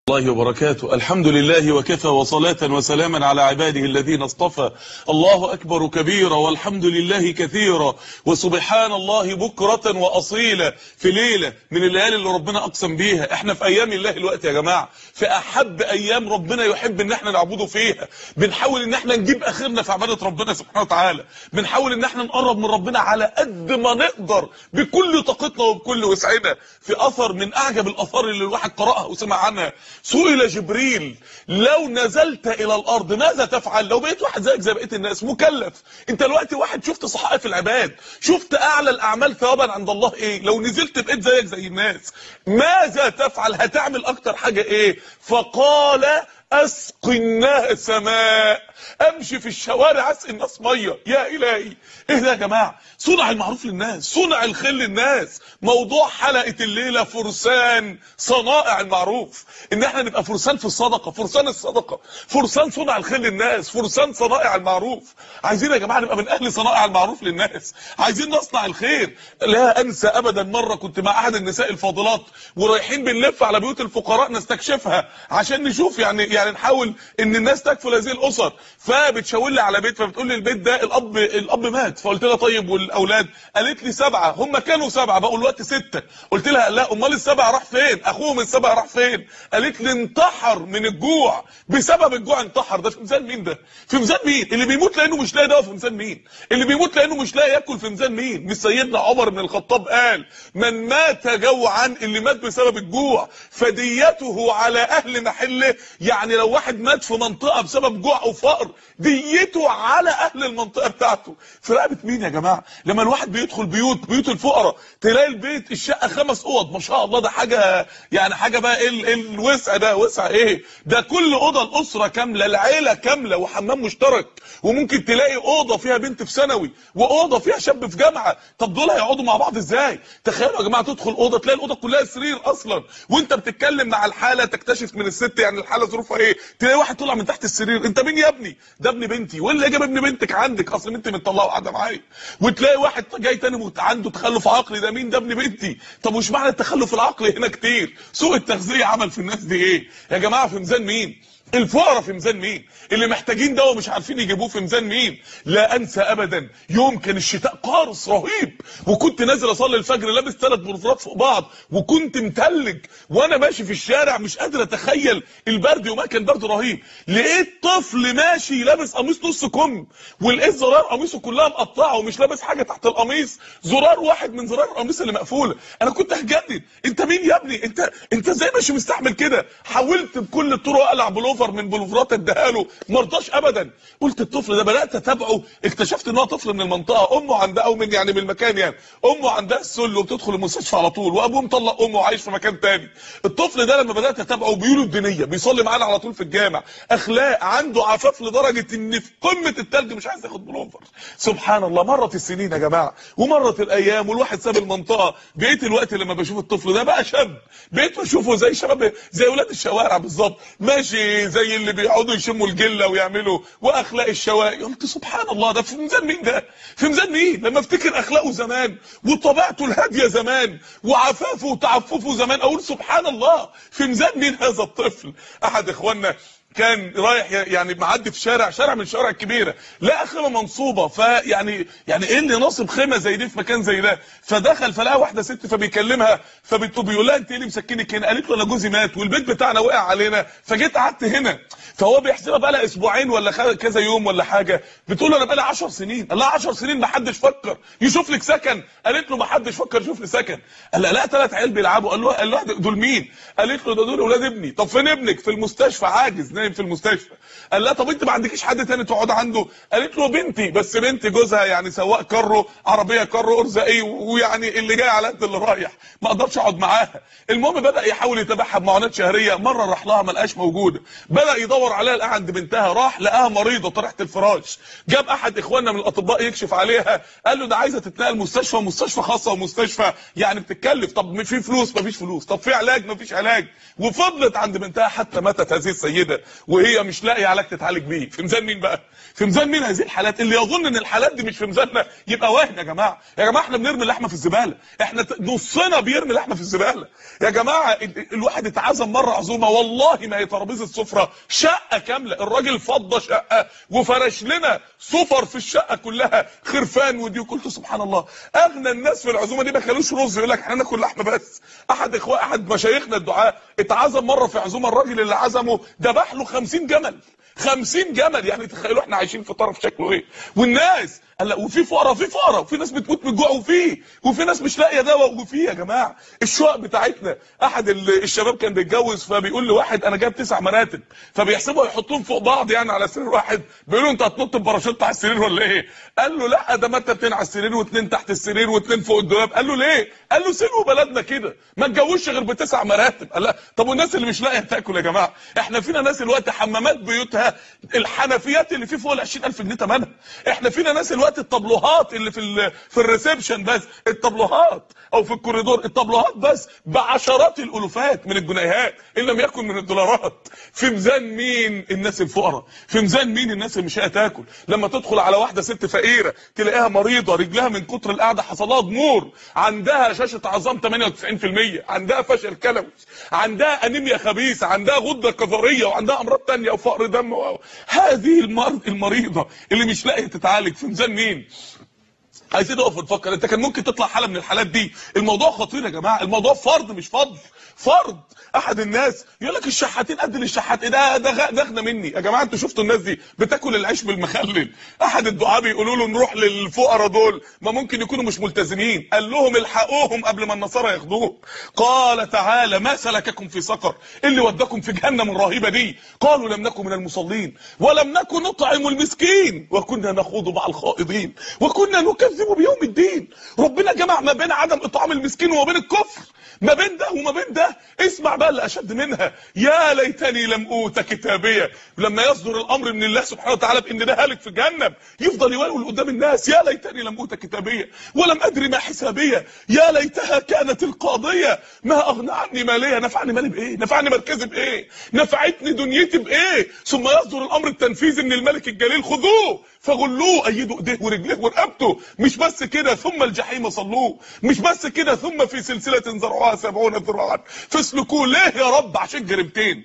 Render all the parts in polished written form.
الله وبركاته. الحمد لله وكفى وصلاة وسلاما على عباده الذين اصطفى. الله أكبر كبيرا والحمد لله كثيرا وسبحان الله بكرة وأصيلا في ليلة من الليالي اللي ربنا أقسم بيها. احنا في أيام الله الوقت يا جماعة، في أحب أيام ربنا يحب إن احنا نعبده فيها. بنحاول إن احنا نجيب آخرنا في عبادة ربنا سبحانه وتعالى، بنحاول إن احنا نقرب من ربنا على قد ما نقدر بكل طاقتنا وبكل وسعنا. في أثر من أعجب الآثار اللي الواحد قرأها وسمع عنها، سئل جبريل لو نزلت الى الارض ماذا تفعل؟ لو بقيت واحد زيك زي بقيه الناس مكلف، انت دلوقتي واحد شفت صحائف العباد، شفت اعلى الاعمال ثوابا عند الله ايه، لو نزلت بقيت زيك زي الناس ماذا تفعل؟ هتعمل اكتر حاجه ايه؟ فقال اسقي الناس ماء، امشي في الشوارع اسقي الناس ميه. يا الهي ايه ده يا جماعه؟ صنع المعروف للناس، صنع الخير للناس. موضوع حلقه الليله فرسان صنائع المعروف، ان احنا نبقى فرسان في الصدقه، فرسان الصدقه، فرسان صنع الخير للناس، فرسان صنائع المعروف. عايزين يا جماعه نبقى من اهل صنائع المعروف للناس، عايزين نصنع الخير. لا انسى ابدا مره كنت مع احد النساء الفاضلات ورايحين بنلف على بيوت الفقراء نستكشفها عشان نشوف يعني نحاول ان الناس تكفل هذه الاسر. فبتشاور لي على بيت، فبتقول لي البيت ده الاب مات. فقلت لها طيب والاولاد؟ قالت لي 7، هم كانوا 7، بقوا الوقت 6. قلت لها لا امال ال7 راح فين؟ اخوهم ال7 راح فين؟ قالت لي انتحر من الجوع، بسبب الجوع انتحر. ده في ميزان مين ده؟ في ميزان مين؟ اللي بيموت لانه مش لاقي دواء في ميزان مين؟ اللي بيموت لانه مش لاقي ياكل في ميزان مين؟ مش سيدنا عمر بن الخطاب قال من مات جوعا، اللي مات بسبب الجوع فديته على اهل محله. يعني لو واحد مات في منطقه بسبب جوع او فقر، ديته على اهل المنطقه بتاعته. في رقبه مين يا جماعه؟ لما الواحد بيدخل بيوت الفقراء، تلاقي البيت الشقه 5 اوض، ما شاء الله، ده حاجه يعني حاجه بقى ايه الوسع ده؟ وسع ايه ده؟ كل اوضه الاسره كامله، العيله كامله، وحمام مشترك. وممكن تلاقي اوضه فيها بنت في ثانوي واوضه فيها شاب في جامعه. طب دول هيقعدوا مع بعض ازاي؟ تخيلوا يا جماعه تدخل اوضه تلاقي الاوضه كلها سرير اصلا، وانت بتتكلم مع الحاله تكتشف من الست يعني الحاله ظروفها ايه، تلاقي واحد طلع من تحت السرير. انت مين يا ابني؟ ده ابن بنتي. واللي جاب ابن بنتك عندك؟ اصل انت مطلعه وقاعده معايا. وتلاقي واحد جاي تاني عنده تخلف عقلي. ده مين؟ ده ابن بنتي. طب وش معنى التخلف العقلي هنا كتير؟ سوء التغذيه عمل في الناس دي ايه يا جماعه؟ في ميزان مين؟ الفقراء في ميزان مين؟ اللي محتاجين دواء مش عارفين يجيبوه في ميزان مين؟ لا انسى ابدا يوم كان الشتاء قارس رهيب، وكنت نازل اصلي الفجر لابس 3 بلوفرات فوق بعض، وكنت متلج وانا ماشي في الشارع مش قادر اتخيل البرد. يومها كان برد رهيب. لقيت طفل ماشي لابس قميص نص كم، ولقيت زرار قميصه كلها مقطعه ومش لابس حاجه تحت القميص، زرار واحد من زرار القميص اللي مقفوله. انا كنت هتجنن. انت مين يا ابني؟ انت ازاي ماشي مستحمل كده؟ حاولت بكل الطرق اقلع بلوفر من بلوفرات اديها له، ما رضاش ابدا. قلت الطفل ده، بدات اتابعه، اكتشفت ان هو طفل من المنطقه، امه عندها او من يعني من المكان، يعني امه عندها السل وبتدخل المستشفى على طول، وابوه مطلق امه وعايش في مكان تاني. الطفل ده لما بدات اتابعه بيقولوا الدنيا، بيصلي معانا على طول في الجامع، اخلاق، عنده عفاف لدرجه ان في قمه التلج مش عايز ياخد بلوفر. سبحان الله. مرت السنين يا جماعه ومرت الايام والواحد ساب المنطقه. بقيت الوقت لما بشوف الطفل ده بقى شاب، بقيت بشوفه زي شباب، زي اولاد الشوارع بالظبط، ماشي زي اللي بيقعدوا يشموا الجله ويعملوا واخلاق الشوارع. قلت سبحان الله، ده في ميزان مين ده؟ في ميزان مين؟ لما افتكر اخلاقه زمان وطبيعته الهاديه زمان وعفافه وتعففه زمان، اقول سبحان الله، في ميزان مين هذا الطفل؟ احد اخواننا كان رايح يعني معدي في شارع من الشوارع الكبيره، لقى خيمه منصوبه، فيعني ايه اللي ناصب خيمه زي دي في مكان زي ده؟ فدخل فلقى واحده ست فبيكلمها، فبيقول لها انت ايه اللي مسكنك هنا؟ قالت له انا جوزي مات والبيت بتاعنا وقع علينا فجيت قعدت هنا. فهو بيحسبها بقى لها اسبوعين ولا كذا يوم ولا حاجه. بتقول له انا بقى لي 10 سنين. قال لها 10 سنين ما حدش فكر يشوف لك سكن؟ قالت له ما حدش فكر يشوف لي سكن. قال لها لا 3 عيال بيلعبوا. قال له دول مين؟ قالت له دول اولاد ابني. طب فين ابنك؟ في المستشفى عاجز نايم في المستشفى. قال لها طب انت ما عندكيش حد تاني تقعد عنده؟ قالت له بنتي، بس بنتي جوزها يعني سواق كارو، عربيه كارو ارزاقيه، ويعني اللي جاي على قد اللي رايح، ما اقدرش اقعد معاها. المهم بدا يحاول يتابعها بمعونات شهريه. مره راح لها ما لقاش موجوده، بدا يدور بيدور عليها، لقاها عند بنتها، راح لقاها مريضه طريحه الفراش، جاب احد اخواننا من الاطباء يكشف عليها، قال له ده عايزه تتنقل مستشفى خاصه ومستشفى يعني بتتكلف، طب في فلوس؟ مفيش فلوس، طب في علاج؟ مفيش علاج، وفضلت عند بنتها حتى ماتت هذه السيده وهي مش لاقيه علاج تتعالج بيه. في ميزان مين بقى؟ في ميزان مين هذه الحالات؟ اللي يظن ان الحالات دي مش في ميزاننا يبقى واهم. يا جماعه احنا بنرمي اللحمه في الزباله، احنا نصنا بيرمي لحمه في الزباله يا جماعه. الواحد اتعزم مره عزومه والله ما هي ترابيزه سفره، شقه كامله، الراجل فضى شقه وفرش لنا سفر في الشقه كلها خرفان ودي، وقلت سبحان الله، اغنى الناس في العزومه دي ما كانوش رز، يقول لك احنا ناكل لحمه بس. احد مشايخنا الدعاء اتعزم مره في عزومه، الراجل اللي عزمه ذبح له 50 جمل، 50 جمل، يعني تخيلوا احنا عايشين في طرف شكله ايه. والناس قال لا، وفي فقراء، وفي ناس بتموت من الجوع، وفي ناس مش لاقيه دواء، وفي يا جماعه الشقق بتاعتنا. احد الشباب كان بيتجوز فبيقول لواحد انا جايب 9 مراتب، فبيحسبوا يحطوهم فوق بعض يعني على سرير واحد، بيقول له انت هتنط بباراشوت على السرير ولا ايه؟ قال له لا، ده مرتبتين على السرير واثنين تحت السرير واثنين فوق الدولاب. قال له ليه؟ قال له سلوا بلدنا كده ما تجوزش غير ب9 مراتب. قال لا، طب والناس اللي مش لاقيه تاكل يا جماعه؟ احنا فينا ناس دلوقتي حمامات بيوتها الحنفيات اللي فيه فوق ال 20,000 جنيه ثمنها. احنا فينا ناس دلوقتي الطبلوهات اللي في الريسبشن بس، الطبلوهات او في الكوريدور الطبلوهات بس بعشرات الالوفات من الجنيهات ان لم يكن من الدولارات. في ميزان مين الناس الفقراء؟ في ميزان مين الناس اللي مش هتاكل؟ لما تدخل على واحده ست فقيره تلاقيها مريضه، رجلها من كتر القعده حصل لها ضمور، عندها شاشه عظام 98%، عندها فشل كلوي، عندها انيميا خبيثه، عندها غده كظريه، وعندها امراض ثانيه وفقر دم هذه المريضه اللي مش لاقيه تتعالج في ميزان مين؟ عايزين نقف ونفكر. انت كان ممكن تطلع حاله من الحالات دي. الموضوع خطير يا جماعه، الموضوع فرض مش فضل، فرض. احد الناس يقول لك الشحاتين قد الشحات، ده اغنى مني. يا جماعه انتوا شفتوا الناس دي بتاكل العيش بالمخلل. احد الدعاء بيقولوا له نروح للفقراء دول، ما ممكن يكونوا مش ملتزمين، قال لهم الحقوهم قبل ما النصارى ياخدوهم. قال تعالى ما سلككم في سقر، اللي وداكم في جهنم الرهيبه دي؟ قالوا لم نكن من المصلين ولم نكن نطعم المسكين وكنا نخوض مع الخائضين وكنا نكذب بيوم الدين. ربنا جمع ما بين عدم اطعام المسكين وما بين الكفر، ما بين ده وما بين ده. اسمع بقى اللي اشد منها، يا ليتني لم اوت كتابيه. لما يصدر الامر من الله سبحانه وتعالى بان ده هالك في جهنم، يفضل يقول قدام الناس يا ليتني لم اوت كتابيه ولم ادري ما حسابيه، يا ليتها كانت القاضيه ما اغنى عني ماليه. نفعني مالي بايه؟ نفعني مركزي بايه؟ نفعتني دنيتي بايه؟ ثم يصدر الامر التنفيذي من الملك الجليل خذوه فغلوه، ايدوا ايديه ورجليه ورقبته. مش بس كده، ثم الجحيم صلوه. مش بس كده، ثم في سلسله ذرعها 70 ذراعا فاسلكوه. ليه يا رب؟ عشان جريمتين.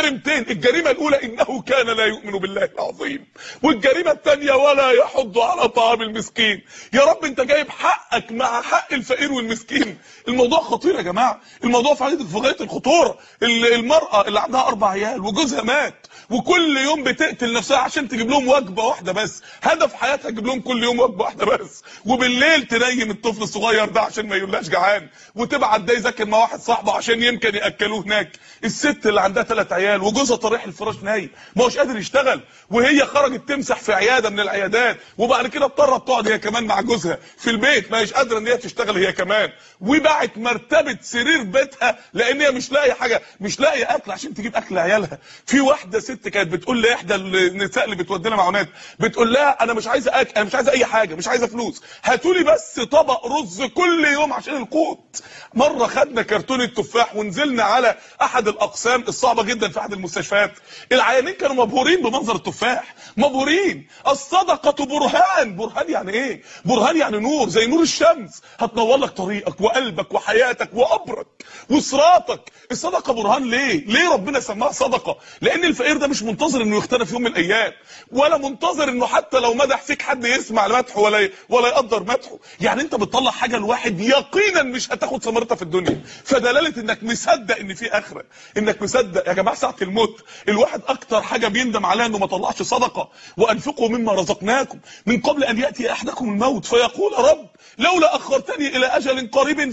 الجريمه الاولى انه كان لا يؤمن بالله العظيم، والجريمه الثانيه ولا يحض على طعام المسكين. يا رب انت جايب حقك مع حق الفقير والمسكين. الموضوع خطير يا جماعه، الموضوع في غايه الخطوره. المراه اللي عندها 4 عيال وجوزها مات وكل يوم بتقتل نفسها عشان تجيب لهم وجبه واحده بس، هدف حياتها تجيب لهم كل يوم وجبه واحده بس، وبالليل تنيم الطفل الصغير ده عشان ما يقولهاش جعان، وتبعت ده يذاكر مع واحد صاحبه عشان يمكن ياكلوه هناك. الست اللي عندها 3 عيال وجوزها طريح الفراش نايم ما هوش قادر يشتغل، وهي خرجت تمسح في عياده من العيادات، وبعد كده اضطرت تقعد هي كمان مع جوزها في البيت، ما هيش قادره ان هي تشتغل هي كمان، وباعت مرتبه سرير بيتها لان هي مش لاقيه حاجه، مش لاقيه اكل عشان تجيب اكل لعيالها. في واحده ست كانت بتقول لاحدى النساء اللي بتودي لنا معونات، بتقول لها انا مش عايزه اكل، انا مش عايزه اي حاجه، مش عايزه فلوس، هاتوا لي بس طبق رز كل يوم عشان القوت. مره خدنا كرتونه تفاح ونزلنا على احد الاقسام الصعبه جدا في احد المستشفيات، العيانين كانوا مبهورين بمنظر التفاح، مبهورين. الصدقه برهان. برهان يعني ايه؟ برهان يعني نور، زي نور الشمس هتنور لك طريقك وقلبك وحياتك وقبرك وصراطك. الصدقه برهان. ليه ربنا سماها صدقه؟ لان الفقير ده مش منتظر انه يختنى في يوم من الايام، ولا منتظر انه حتى لو مدح فيك حد يسمع مدحه ولا يقدر مدحه. يعني انت بتطلع حاجه لواحد يقينا مش هتاخد ثمرتها في الدنيا، فدلاله انك مصدق ان في اخره، انك مصدق. يا جماعه ساعه الموت الواحد اكتر حاجه بيندم عليها انه ما طلعش صدقه. وانفقوا مما رزقناكم من قبل ان ياتي احدكم الموت فيقول رب لولا اخرتني الى اجل قريب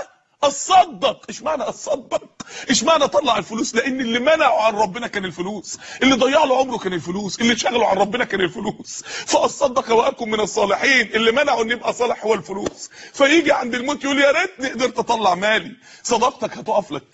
اصدق. ايش معنى اصدق؟ ايش معنى طلع الفلوس؟ لان اللي منعه عن ربنا كان الفلوس، اللي ضيع له عمره كان الفلوس، اللي شغله عن ربنا كان الفلوس. فاصدق واكن من الصالحين. اللي منعه ان يبقى صالح هو الفلوس، فيجي عند الموت يقول يا ريتني قدرت اطلع مالي. صدقتك هتقف لك،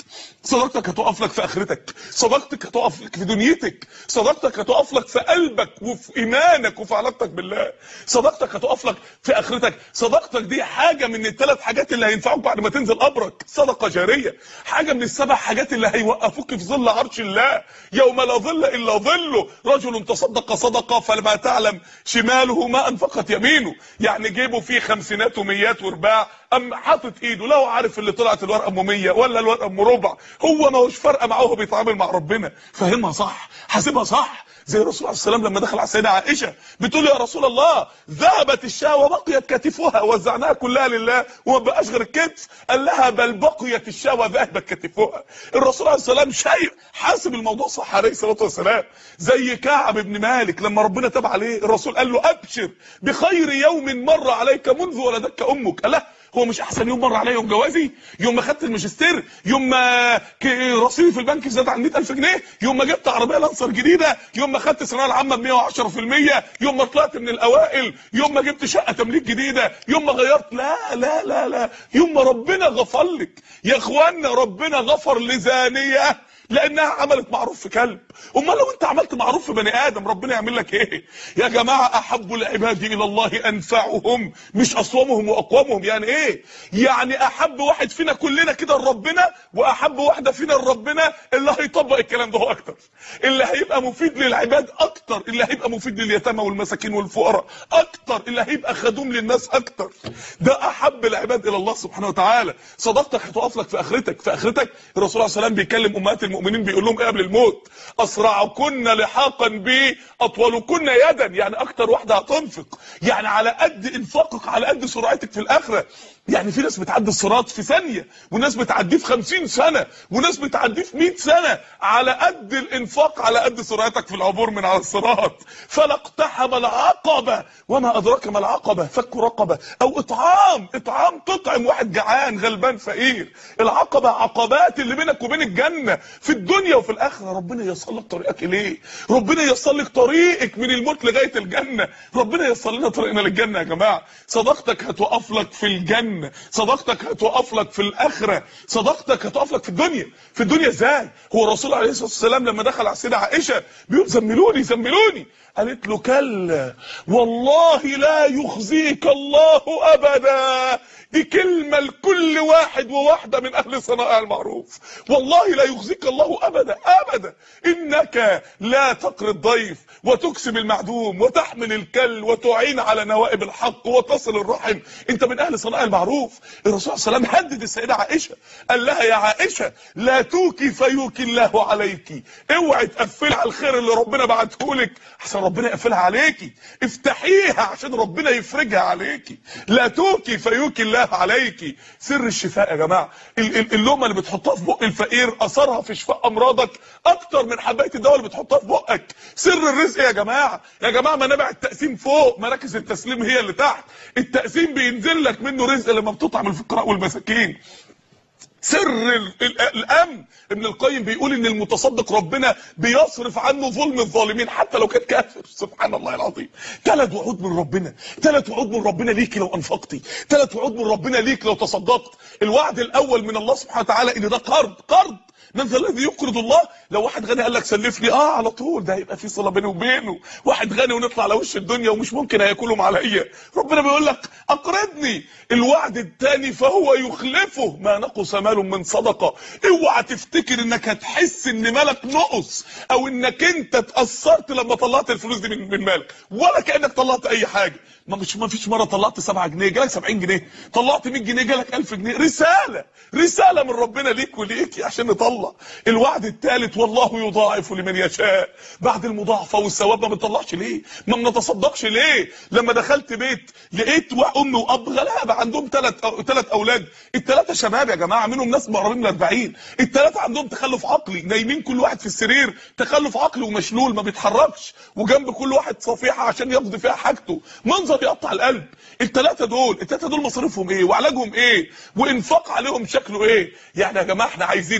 صداقتك هتقف لك في اخرتك، صداقتك هتقف لك في دنيتك، صداقتك هتقف لك في قلبك وفي ايمانك وفي علاقتك بالله، صداقتك هتقف لك في اخرتك. صداقتك دي حاجه من الثلاث حاجات اللي هينفعوك بعد ما تنزل قبرك، صدقه جاريه، حاجه من السبع حاجات اللي هيوقفوك في ظل عرش الله يوم لا ظل الا ظله. رجل تصدق صدقه فلما تعلم شماله ما انفقت يمينه، يعني جيبه فيه خمسينات وميات ورباع، ام حاطط ايده، لا هو عارف اللي طلعت الورقه ام 100 ولا الورقه ام ربع، هو ما هوش فارقه معاه، هو بيتعامل مع ربنا، فاهمها صح، حاسبها صح. زي الرسول عليه السلام لما دخل على السيده عائشه بتقول يا رسول الله ذهبت الشاه وبقيت كتفها، وزعناها كلها لله وما بقاش غير الكتف، قال لها بل بقيت الشاه وذهبت كتفها. الرسول عليه السلام شايف حاسب الموضوع صح عليه الصلاه والسلام. زي كعب بن مالك لما ربنا تاب عليه الرسول قال له ابشر بخير يوم مر عليك منذ ولدتك امك. قال له هو مش احسن يوم مر عليا يوم جوازي، يوم ما خدت الماجستير، يوم ما رصيدي في البنك زاد عن 100,000 جنيه، يوم ما جبت عربيه لانسر جديده، يوم ما خدت الثانويه العامه ب 110%، يوم ما طلعت من الاوائل، يوم ما جبت شقه تمليك جديده، يوم ما غيرت، لا لا لا لا، يوم ما ربنا غفر لك. يا اخوانا ربنا غفر لزانيه لانها عملت معروف في كلب، امال لو انت عملت معروف في بني ادم ربنا يعمل لك ايه؟ يا جماعه احب العباد الى الله انفعهم، مش اصومهم واقومهم. يعني ايه؟ يعني احب واحد فينا كلنا كده لربنا، واحب واحده فينا لربنا اللي هيطبق الكلام ده اكتر، اللي هيبقى مفيد للعباد اكتر، اللي هيبقى مفيد لليتامى والمساكين والفقراء اكتر، اللي هيبقى خدوم للناس اكتر. ده احب العباد الى الله سبحانه وتعالى. صداقتك هتقف لك في اخرتك، في اخرتك. الرسول عليه السلام بيكلم امهات المؤمنين بيقول لهم ايه قبل الموت؟ اسرعكن لحاقا بي اطولكن يدا، يعني اكتر واحده هتنفق، يعني على قد انفاقك على قد سرعتك في الاخره. يعني في ناس بتعدي الصراط في ثانيه، وناس بتعديه في 50 سنه، وناس بتعديه في 100 سنه، على قد الانفاق على قد سرعتك في العبور من على الصراط. فلاقتحم العقبه، وما ادراك ما العقبه؟ فك رقبه او اطعام تطعم واحد جعان غلبان فقير. العقبه عقبات اللي بينك وبين الجنه في الدنيا وفي الاخره. ربنا ييسر لك طريقك اليه، ربنا ييسر لك طريقك من الموت لغايه الجنه، ربنا ييسر لنا طريقنا للجنه. يا جماعه صداقتك هتوقف لك في الجنه، صداقتك هتوقف لك في الاخره، صداقتك هتوقف لك في الدنيا. في الدنيا ازاي؟ هو الرسول عليه الصلاه والسلام لما دخل على السيده عائشه بيقول زملوني، قالت له كلا والله لا يخزيك الله ابدا. دي كلمه لكل واحد وواحده من اهل صنائع المعروف، والله لا يخزيك الله ابدا ابدا. انك لا تقري الضيف وتكسب المعدوم وتحمل الكل وتعين على نوائب الحق وتصل الرحم، انت من اهل صنائع المعروف. الرسول صلى الله عليه وسلم هدد السيده عائشه، قال لها يا عائشه لا توكي فيوكي الله عليكي، اوعي تقفلي على الخير اللي ربنا بعته لك عشان ربنا يقفلها عليكي، افتحيها عشان ربنا يفرجها عليكي. لا توكي فيوكي الله عليكي. سر الشفاء يا جماعه، اللقمه اللي بتحطها في بق الفقير اثرها في شفاء امراضك اكتر من حبايه الدواء اللي بتحطها في بقك. سر الرزق يا جماعه، منابع التقسيم فوق، مراكز التسليم هي اللي تحت. التقسيم بينزل لك منه رزق لما بتطعم الفقراء والمساكين. سر الامن، ابن القيم بيقول ان المتصدق ربنا بيصرف عنه ظلم الظالمين حتى لو كان كافر. سبحان الله العظيم. 3 وعود من ربنا، 3 وعود من ربنا ليكي لو انفقتي، 3 وعود من ربنا ليك لو تصدقت. الوعد الاول من الله سبحانه وتعالى ان ده قرض. من ذا الذي يقرض الله؟ لو واحد غني قال لك سلفني، على طول ده هيبقى في صله بيني وبينه. واحد غني ونطلع على وش الدنيا ومش ممكن هياكلهم عليا، ربنا بيقول لك اقرضني. الوعد الثاني فهو يخلفه ما نقص مال من صدقه. اوعى تفتكر انك هتحس ان مالك نقص او انك انت اتاثرت لما طلعت الفلوس دي من مالك، ولا كانك طلعت اي حاجه. ما فيش مره طلعت 7 جنيه جالك 70 جنيه، طلعت 100 جنيه جالك 1000 جنيه. رساله من ربنا ليك وليكي عشان نطلع. الوعد الثالث والله يضاعف لمن يشاء. بعد المضاعفه والثواب ما بنطلعش ليه؟ ما بنتصدقش ليه؟ لما دخلت بيت لقيت ام واب غلابه عندهم 3 اولاد، ال3 شباب يا جماعه، منهم ناس مقربين من 40، ال3 عندهم تخلف عقلي، نايمين كل واحد في السرير، تخلف عقلي ومشلول ما بيتحركش، وجنب كل واحد صفيحه عشان يقضي فيها حاجته. منظر يقطع القلب. ال3 دول مصاريفهم ايه وعلاجهم ايه وانفاق عليهم شكله ايه؟ يعني يا جماعه احنا عايزين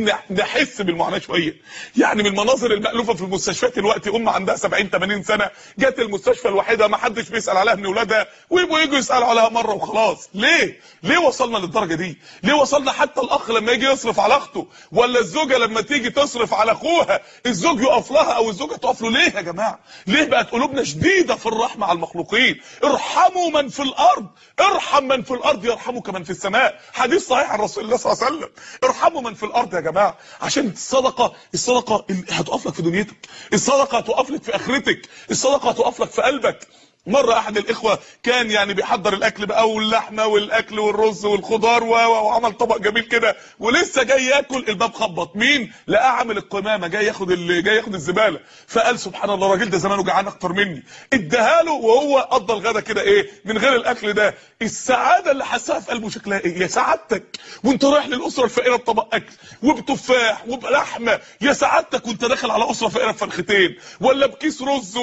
عايزين نحس بالمعاناه شويه. يعني من المناظر المألوفه في المستشفيات دلوقتي، عندها 70 80 سنه جت المستشفى الوحيده ما حدش بيسال عليها من اولادها، ويبقوا يجوا يسالوا عليها مره وخلاص. ليه وصلنا للدرجه دي؟ ليه وصلنا حتى الاخ لما يجي يصرف على اخته، ولا الزوجه لما تيجي تصرف على اخوها الزوج يقف لها او الزوجه تقف له؟ ليه يا جماعه؟ ليه بقت قلوبنا شديده في الرحمه على المخلوقين؟ ارحموا من في الارض، ارحم من في الارض يرحمك من في السماء، حديث صحيح عن رسول الله صلى الله عليه وسلم. ارحموا من في الارض يا جماعه، عشان الصدقه هتقف لك في دنيتك، الصدقه هتقف لك في اخرتك، الصدقه هتقف لك في قلبك. مرة احد الاخوة كان يعني بيحضر الاكل بقى واللحمة والاكل والرز والخضار وعمل طبق جميل كده، ولسه جاي ياكل الباب خبط. مين؟ لقاه عامل القمامة جاي ياخد الزبالة. فقال سبحان الله، الراجل ده زمانه جعان اكتر مني، اداها له وهو قضى الغدا كده من غير الاكل ده. السعادة اللي حسها في قلبه شكلها ايه؟ يا سعادتك وانت رايح للاسرة الفقيرة بطبق اكل وبتفاح وبلحمة، يا سعادتك وانت داخل على اسرة فقيرة بفرختين ولا بكيس رز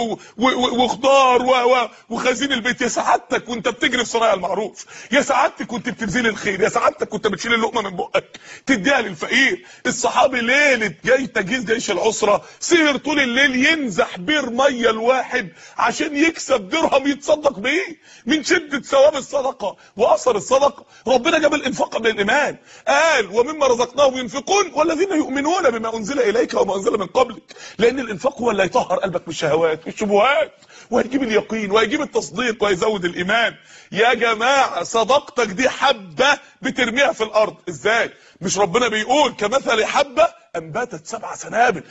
وخضار وخزين البيت، يا سعادتك وانت بتجري في صنايع المعروف، يا سعادتك وانت بتبذل الخير، يا سعادتك وانت بتشيل اللقمه من بقك تديها للفقير. الصحابي ليله تجهيز جيش العسره سهر طول الليل ينزح بير ميه الواحد عشان يكسب درهم يتصدق بيه من شده ثواب الصدقه واثر الصدقه. ربنا جاب الانفاق قبل الايمان، قال ومما رزقناهم ينفقون والذين يؤمنون بما انزل اليك وما انزل من قبلك، لان الانفاق هو اللي هيطهر قلبك من الشهوات والشبهات، وهيجيب اليقين وهيجيب التصديق وهيزود الايمان. يا جماعه صدقتك دي حبه بترميها في الارض، ازاي؟ مش ربنا بيقول كمثل حبه انبتت 7 سنابل؟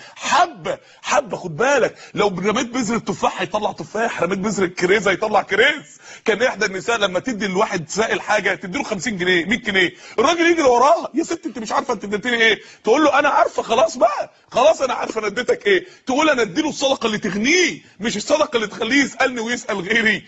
حبه خد بالك، لو رميت بذر التفاح هيطلع تفاح، رميت بذر الكريز هيطلع كريز. كان احدى النساء لما تدي لواحد سائل حاجه تديله 50 جنيه 100 جنيه، الراجل يجري وراها، يا ست انت مش عارفه انت اديتني ايه؟ تقول له انا عارفه، خلاص بقى، خلاص انا عارفه انا اديتك ايه. تقول انا اديله الصدقه اللي تغنيه، مش الصدقه اللي تخليه يسالني ويسال غيري.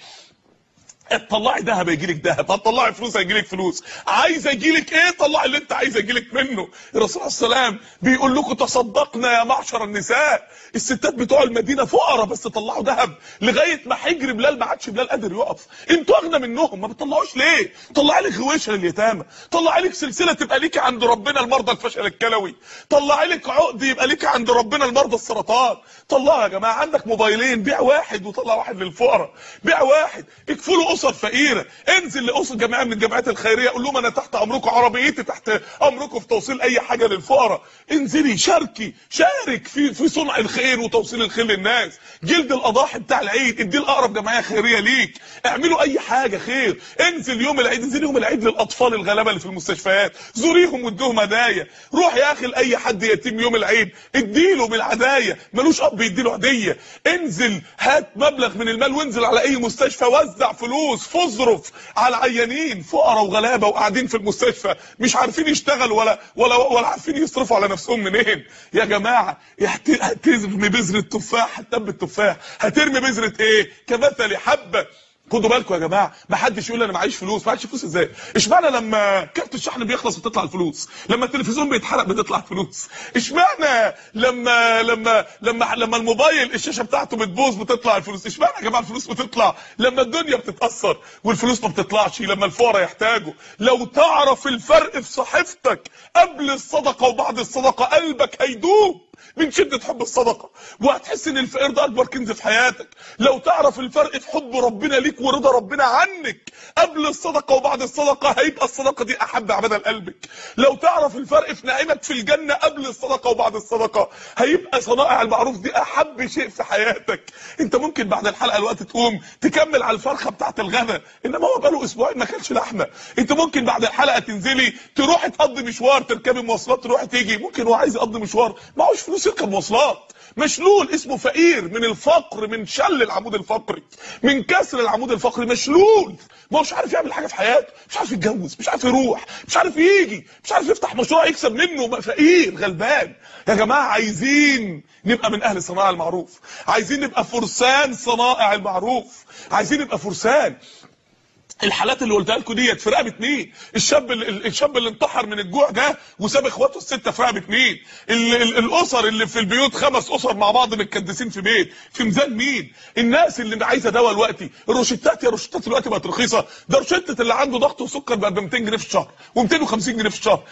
هتطلعي ذهب هيجيلك ذهب، هتطلعي فلوس هيجيلك فلوس، عايزه يجيلك ايه طلعي اللي انت عايزه يجيلك منه. الرسول عليه السلام بيقول لكم تصدقنا يا معشر النساء، الستات بتوع المدينه فقراء بس طلعوا ذهب لغايه ما حجر بلال ما عادش بلال قادر يقف. انتوا اغنى منهم، ما بتطلعوش ليه؟ طلعي لك غويشه لليتامى، طلعي لك سلسله تبقى ليكي عند ربنا المرضى الفشل الكلوي، طلعي لك عقد يبقى ليكي عند ربنا المرضى السرطان. طلعوا يا جماعه، عندك موبايلين بيع واحد وطلع واحد للفقراء، بيع واحد اكفوا له اسر فقيره، انزل لاسر جماعه من الجمعيات الخيريه قول لهم انا تحت امركم، عربيتي تحت امركم في توصيل اي حاجه للفقراء. انزلي شارك في صنع الخير وتوصيل الخير للناس. جلد الاضاحي بتاع العيد اديه لاقرب جمعيه خيريه ليك، اعملوا اي حاجه خير. انزل يوم العيد للاطفال الغلابه اللي في المستشفيات، زوريهم وادوهم هدايا. روح يا اخي لاي حد يتيم يوم العيد اديله من الهدايا، ملوش اب يديله هديه. انزل هات مبلغ من المال وانزل على اي مستشفى وزع فلوس، فاصرف على عيانين فقراء وغلابه وقاعدين في المستشفى مش عارفين يشتغلوا ولا عارفين يصرفوا على نفسهم منين. يا جماعه هترمي بذره التفاح هتنبت التفاح، هترمي بذره ايه؟ كمثل حبه. خدوا بالكم يا جماعه، ما حدش يقول انا معيش فلوس. معيش فلوس ازاي؟ اشمعنى لما كارت الشحن بيخلص بتطلع الفلوس، لما التلفزيون بيتحرق بتطلع الفلوس؟ اشمعنى لما الموبايل الشاشه بتاعته بتبوظ بتطلع الفلوس؟ اشمعنى يا جماعه الفلوس بتطلع لما الدنيا بتتاثر والفلوس ما بتطلعش لما الفقراء يحتاجوا؟ لو تعرف الفرق في صحيفتك قبل الصدقه وبعد الصدقه قلبك هيدوب من شدة حب الصدقة، وهتحس ان الفقير ده اكبر كنز في حياتك. لو تعرف الفرق في حب ربنا ليك ورضا ربنا عنك قبل الصدقة وبعد الصدقة هيبقى الصدقة دي احب عبادة لقلبك. لو تعرف الفرق في نعيمك في الجنة قبل الصدقة وبعد الصدقة هيبقى صنائع المعروف دي احب شيء في حياتك. انت ممكن بعد الحلقة الوقت تقوم تكمل على الفرخة بتاعت الغدا، انما هو بقاله اسبوعين ما كانش لحمة. انت ممكن بعد الحلقة تنزلي تروحي تقضي مشوار، تركبي مواصلات تروحي تيجي، ممكن هو عايز يقضي مشوار معهوش فلوس يركب مواصلات، مشلول اسمه فقير من الفقر، من شل العمود الفقري، من كسر العمود الفقري، مشلول ما هوش عارف يعمل حاجه في حياته، مش عارف يتجوز، مش عارف يروح، مش عارف يجي، مش عارف يفتح مشروع يكسب منه، فقير غلبان. يا جماعه عايزين نبقى من اهل صناعه المعروف، عايزين نبقى فرسان صنائع المعروف، عايزين نبقى فرسان. الحالات اللي قلتها لكم ديت في رقبه مين؟ الشاب اللي انتحر من الجوع ده وساب اخواته السته في رقبه مين؟ الاسر اللي في البيوت 5 اسر مع بعض متكدسين في بيت في ميزان مين؟ الناس اللي عايزه دواء دلوقتي، الروشتات دلوقتي بقت رخيصه، ده روشته اللي عنده ضغط وسكر بقى ب 200 جنيه في الشهر و250 جنيه في الشهر.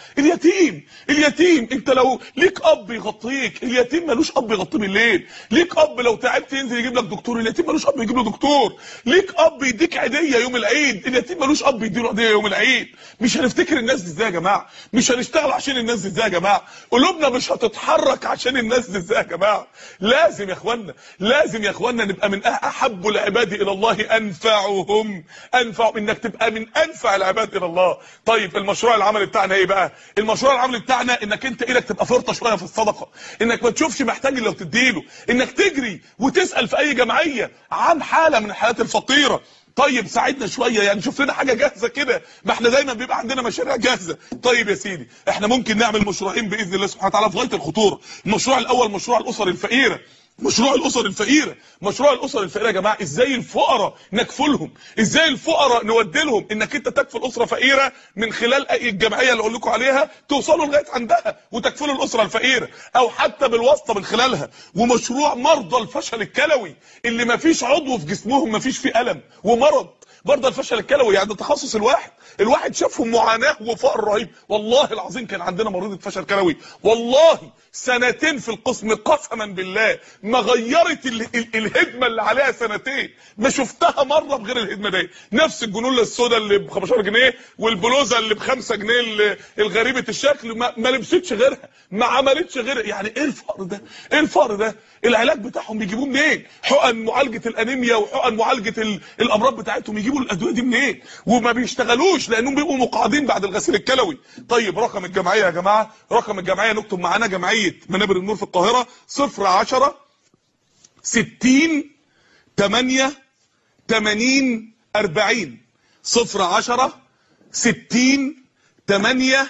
اليتيم انت لو ليك اب يغطيك، اليتيم ملوش اب يغطيه بالليل، ليك اب لو تعبت ينزل يجيب لك دكتور، اليتيم ملوش اب يجيب له دكتور، ليك اب يديك عيديه يوم العيد، اليتيم ملوش اب يديله عيديه يوم العيد. مش هنفتكر الناس دي ازاي يا جماعه؟ مش هنشتغل عشان الناس دي ازاي يا جماعه؟ قلوبنا مش هتتحرك عشان الناس دي ازاي يا جماعه؟ لازم يا اخوانا نبقى من احب العباد الى الله انفعهم، انك تبقى من انفع العباد الى الله. طيب المشروع العملي بتاعنا ايه بقى؟ المشروع العملي بتاعنا انك انت ايدك تبقى فرطه شويه في الصدقه، انك ما تشوفش محتاج الا وتديله، انك تجري وتسال في اي جمعيه عن حاله من الحالات الفقيره. طيب ساعدنا شويه، يعني شوف لنا حاجه جاهزه كده، ما احنا دايما بيبقى عندنا مشاريع جاهزه. طيب يا سيدي احنا ممكن نعمل مشروعين باذن الله سبحانه وتعالى في غايه الخطوره. المشروع الاول مشروع الاسر الفقيره، مشروع الاسر الفقيره يا جماعه، ازاي الفقراء نكفلهم، ازاي الفقراء نودي لهم، انك انت تكفل اسره فقيره من خلال اي الجمعيه اللي اقول لكم عليها توصلوا لغايه عندها وتكفلوا الاسره الفقيره، او حتى بالواسطه من خلالها. ومشروع مرضى الفشل الكلوي اللي ما فيش عضو في جسمهم ما فيش فيه الم ومرض، مرضى الفشل الكلوي يعني تخصص الواحد شافهم معاناه وفقر رهيب. والله العظيم كان عندنا مريضه فشل كلوي والله 2 في القسم قسما بالله ما غيرت الهدمه اللي عليها 2 ما شفتها مره بغير الهدمه دي. نفس الجنونه السوداء اللي ب 15 جنيه والبلوزه اللي ب 5 جنيه الغريبه الشكل ما لبستش غيرها، ما عملتش غيرها. يعني ايه الفقر ده؟ العلاج بتاعهم بيجيبوه منين؟ حقن معالجه الانيميا وحقن معالجه الامراض بتاعتهم يجيبوا الادويه دي منين؟ وما بيشتغلوش لانهم بيبقوا مقعدين بعد الغسيل الكلوي. طيب رقم الجمعيه يا جماعه، رقم الجمعيه نكتب معانا جمعيه منابر النور في القاهره 010 60 8 80 40 010 60 8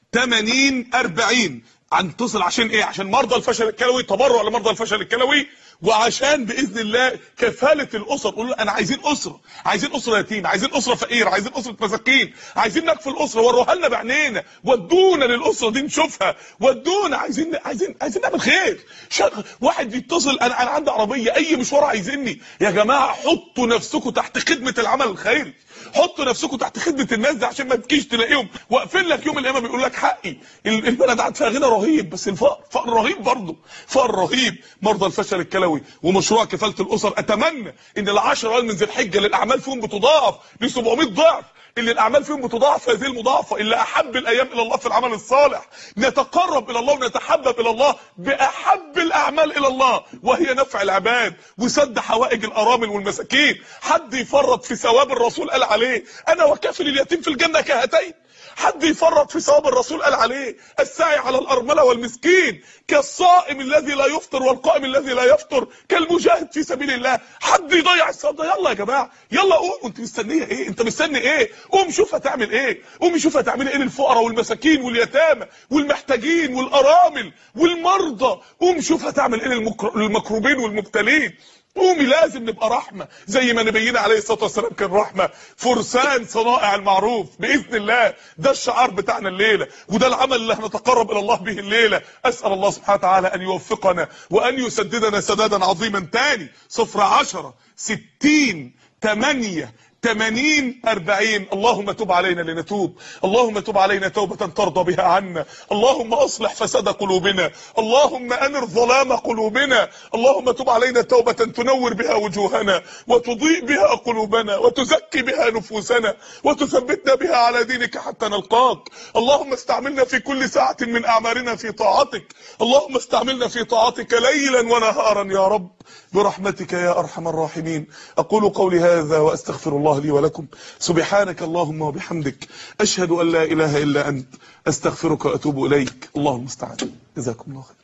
80 40. هنتصل عشان ايه؟ عشان مرضى الفشل الكلوي، تبرع لمرضى الفشل الكلوي، وعشان باذن الله كفاله الاسر. قولوا انا عايزين اسره يتيم، عايزين اسره فقير، عايزين اسره مساكين، عايزين نكفل الاسره، وروها لنا بعينينا، ودونا للاسره دي نشوفها، ودونا، عايزين نعمل خير. واحد يتصل انا عندي عربيه، اي مشوار عايزيني. يا جماعه حطوا نفسكم تحت خدمه العمل الخيري، حطوا نفسكم تحت خدمه الناس دي عشان ما تجيش تلاقيهم واقفين لك يوم القيامه بيقول لك حقي. البلد قاعد فيها غنى رهيب بس الفقر رهيب برضه، فقر رهيب. مرضى الفشل الكلوي ومشروع كفاله الاسر، اتمنى ان ال10 ايام من ذي الحجه اللي الاعمال فيهم بتضاعف ل 700 ضعف، اللي الاعمال فيهم بتضاعف هذه المضاعفه، اللي احب الايام الى الله في العمل الصالح، نتقرب الى الله ونتحبب الى الله باحب الاعمال الى الله وهي نفع العباد وسد حوائج الارامل والمساكين. حد يفرط في ثواب الرسول قال عليه انا وكافل اليتيم في الجنه كهاتين؟ حد يفرط في ثواب الرسول قال عليه الساعي على الارمله والمسكين كالصائم الذي لا يفطر والقائم الذي لا يفطر كالمجاهد في سبيل الله؟ حد يضيع الصواب ده؟ يلا يا جماعه، يلا قوم. انت مستنيه ايه؟ انت مستني ايه؟ قوم شوف هتعمل ايه، قوم شوف هتعمل ايه للفقراء والمساكين واليتامى والمحتاجين والارامل والمرضى. قوم شوف هتعمل ايه للمكروبين والمبتلين. قومي، لازم نبقى رحمه زي ما نبينا عليه الصلاه والسلام كان رحمه، فرسان صنائع المعروف باذن الله. ده الشعار بتاعنا الليله، وده العمل اللي هنتقرب الى الله به الليله. اسال الله سبحانه وتعالى ان يوفقنا وان يسددنا سدادا عظيما. تاني 010 60 8 80 40. اللهم تب علينا لنتوب، اللهم تب علينا توبة ترضى بها عنا، اللهم اصلح فساد قلوبنا، اللهم انر ظلام قلوبنا، اللهم تب علينا توبة تنور بها وجوهنا وتضيء بها قلوبنا وتزكي بها نفوسنا وتثبتنا بها على دينك حتى نلقاك. اللهم استعملنا في كل ساعة من اعمارنا في طاعتك، اللهم استعملنا في طاعتك ليلا ونهارا يا رب برحمتك يا ارحم الراحمين. اقول قولي هذا واستغفر الله لي ولكم. سبحانك اللهم وبحمدك، اشهد ان لا اله الا انت، استغفرك واتوب اليك. اللهم استعان. جزاكم الله خير.